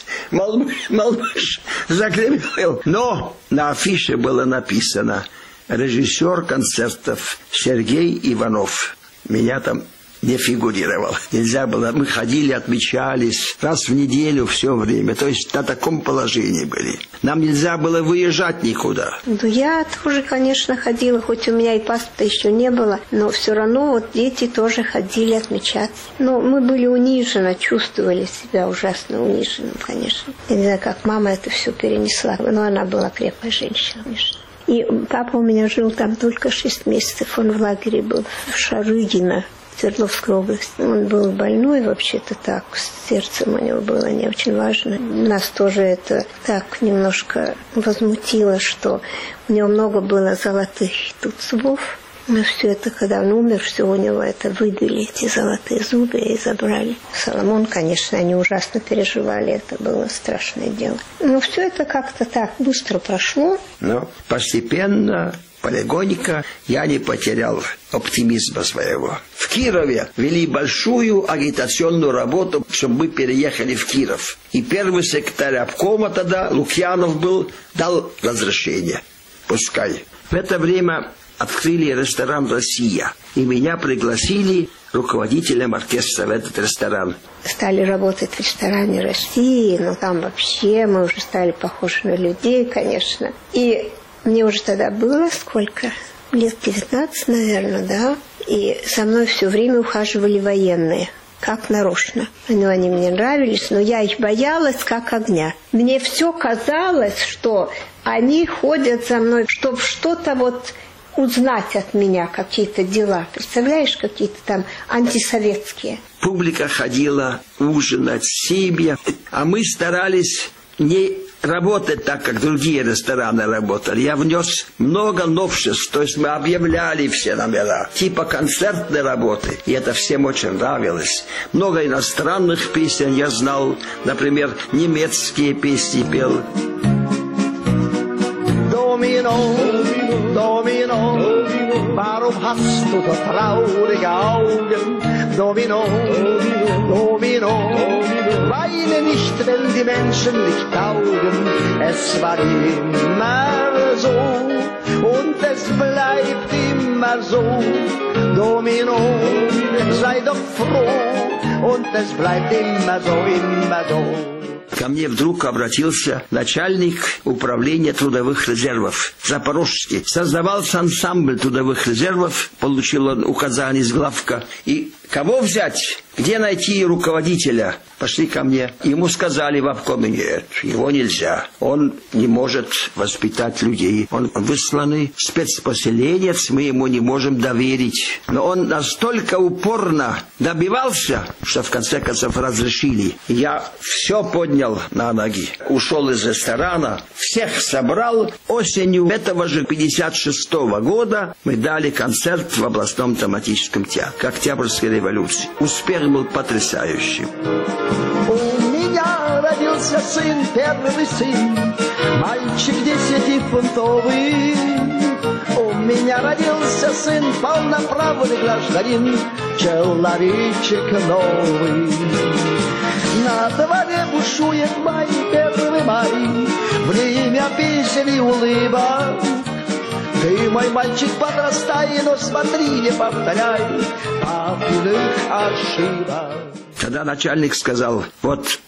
Малмыж загремел. Но на афише было написано: режиссер концертов Сергей Иванов. Меня там не фигурировал. Нельзя было. Мы ходили, отмечались раз в неделю все время. То есть на таком положении были. Нам нельзя было выезжать никуда. Ну, я тоже, конечно, ходила, хоть у меня и паспорта еще не было, но все равно вот дети тоже ходили отмечаться. Но мы были унижены, чувствовали себя ужасно униженным, конечно. Я не знаю, как мама это все перенесла, но она была крепкая женщина, конечно. И папа у меня жил там только 6 месяцев. Он в лагере был, в Шарыгино, Свердловской области. Он был больной, вообще-то так, с сердцем у него было не очень важно. Нас тоже это так немножко возмутило, что у него много было золотых тут зубов. Но все это, когда он умер, все у него это выбили, эти золотые зубы, и забрали. Соломон, конечно, они ужасно переживали, это было страшное дело. Но все это как-то так быстро прошло. Но постепенно, полегонько я не потерял оптимизма своего. В Кирове вели большую агитационную работу, чтобы мы переехали в Киров. И первый секретарь обкома тогда, Лукьянов был, дал разрешение. Пускай. В это время открыли ресторан «Россия». И меня пригласили руководителем оркестра в этот ресторан. Стали работать в ресторане «России», но там вообще мы уже стали похожи на людей, конечно. И мне уже тогда было сколько? Лет 19, наверное, да? И со мной все время ухаживали военные. Как нарочно. Но они мне нравились, но я их боялась, как огня. Мне все казалось, что они ходят за мной, чтобы что-то вот узнать от меня, какие-то дела. Представляешь, какие-то там антисоветские. Публика ходила ужинать, семья. А мы старались не работать так, как другие рестораны работали. Я внес много новшеств, то есть мы объявляли все номера, типа концертной работы, и это всем очень нравилось. Много иностранных песен я знал, например, немецкие песни пел. Domino, Domino, warum hast du so traurige Augen? Domino, Domino, weine nicht, wenn die Menschen nicht taugen. Es war immer so und es bleibt immer so. Domino, sei doch froh und es bleibt immer so, immer so. Ко мне вдруг обратился начальник управления трудовых резервов Запорожский. Создавался ансамбль трудовых резервов, получил он указание из главка. И кого взять? Где найти руководителя? Пошли ко мне. Ему сказали в обкоме: нет, его нельзя. Он не может воспитать людей. Он высланный спецпоселенец, мы ему не можем доверить. Но он настолько упорно добивался, что в конце концов разрешили. Я все поднял на ноги. Ушел из ресторана, всех собрал. Осенью этого же 56-го года мы дали концерт в областном драматическом театре к Октябрьской революции. Успех был потрясающий. У меня родился сын, первый сын, мальчик 10-фунтовый. У меня родился сын, полноправный гражданин, человечек новый. На дворе бушует май, 1 май, время песен и улыбок. Ты, мой мальчик, подрастай, но смотри, не повторяй папиных ошибок. Тогда начальник сказал: вот в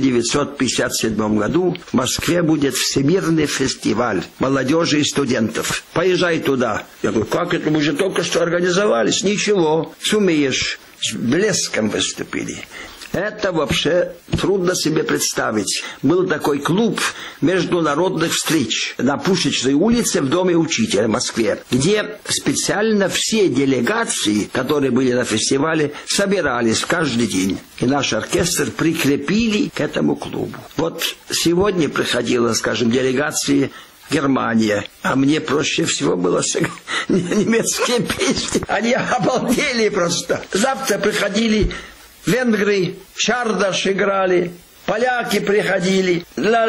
1957 году в Москве будет всемирный фестиваль молодежи и студентов. Поезжай туда. Я говорю: как это, мы же только что организовались. Ничего, сумеешь. С блеском выступили. Это вообще трудно себе представить. Был такой клуб международных встреч на Пушечной улице в Доме учителя в Москве, где специально все делегации, которые были на фестивале, собирались каждый день. И наш оркестр прикрепили к этому клубу. Вот сегодня приходила, скажем, делегация Германия, а мне проще всего было немецкие песни. Они обалдели просто. Завтра приходили венгры, Чардаш играли, поляки приходили.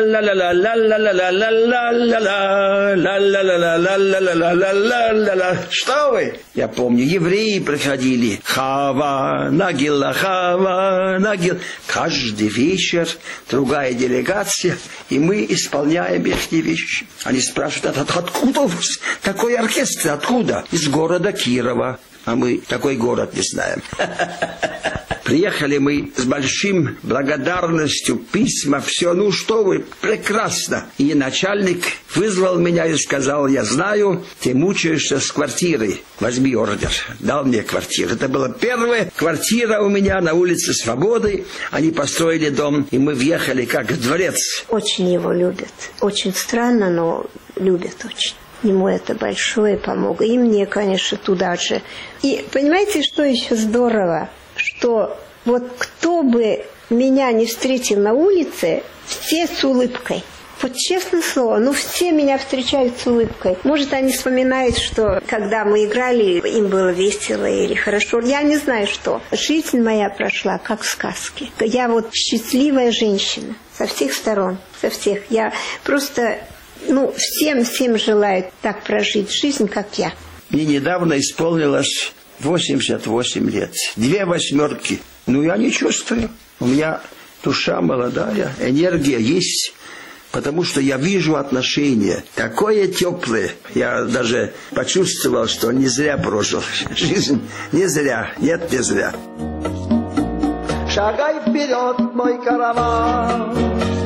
Что вы? Я помню, евреи приходили. Хава, Нагила, Хава, Нагил. Каждый вечер другая делегация, и мы исполняем их вещи. Они спрашивают: откуда у вас такой оркестр? Откуда? Из города Кирова. А мы такой город не знаем. Приехали мы с большим благодарностью, письма, все, ну что вы, прекрасно. И начальник вызвал меня и сказал: я знаю, ты мучаешься с квартирой, возьми ордер. Дал мне квартиру. Это была первая квартира у меня на улице Свободы. Они построили дом, и мы въехали как в дворец. Очень его любят. Очень странно, но любят очень. Ему это большое помогло. И мне, конечно, туда же. И понимаете, что еще здорово? Что вот кто бы меня не встретил на улице, все с улыбкой. Вот честное слово, ну все меня встречают с улыбкой. Может, они вспоминают, что когда мы играли, им было весело или хорошо. Я не знаю, что. Жизнь моя прошла как в сказке. Я вот счастливая женщина со всех сторон, со всех. Я просто... Ну, всем желаю так прожить жизнь, как я. Мне недавно исполнилось 88 лет. 2 восьмерки. Ну, я не чувствую. У меня душа молодая, энергия есть. Потому что я вижу отношения такое теплое. Я даже почувствовал, что не зря прожил жизнь. Не зря. Нет, не зря. Шагай вперед, мой караван.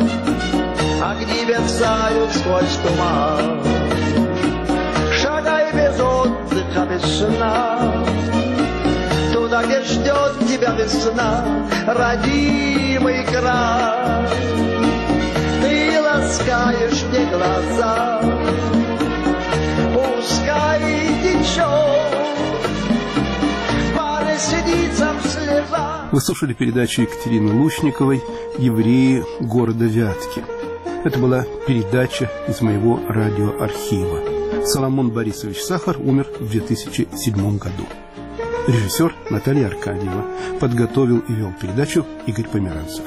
Огни мерцают сквозь туман. Шагай без отдыха, без сна, туда, где ждет тебя весна, родимый край. Ты ласкаешь мне глаза, пускай течет по ресницам слеза. Вы слушали передачу Екатерины Лушниковой «Евреи города Вятки». Это была передача из моего радиоархива. Соломон Борисович Сахар умер в 2007 году. Режиссер Наталья Аркадьева. Подготовил и вел передачу Игорь Померанцев.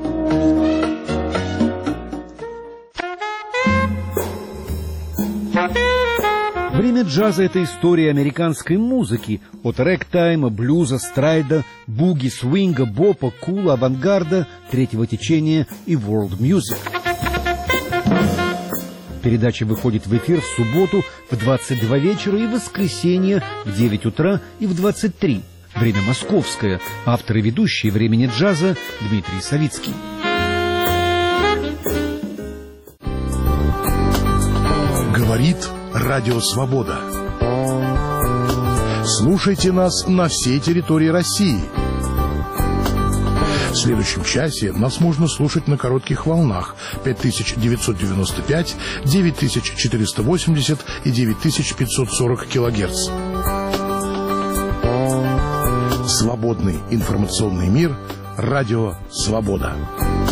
Время джаза – это история американской музыки. От рэгтайма, блюза, страйда, буги, свинга, бопа, кула, авангарда, третьего течения и world music. Передача выходит в эфир в субботу в 22 вечера и в воскресенье в 9 утра и в 23. Время московское. Автор и ведущий «Времени джаза» Дмитрий Савицкий. Говорит Радио Свобода. Слушайте нас на всей территории России. В следующем часе нас можно слушать на коротких волнах 5995, 9480 и 9540 килогерц. Свободный информационный мир. Радио Свобода.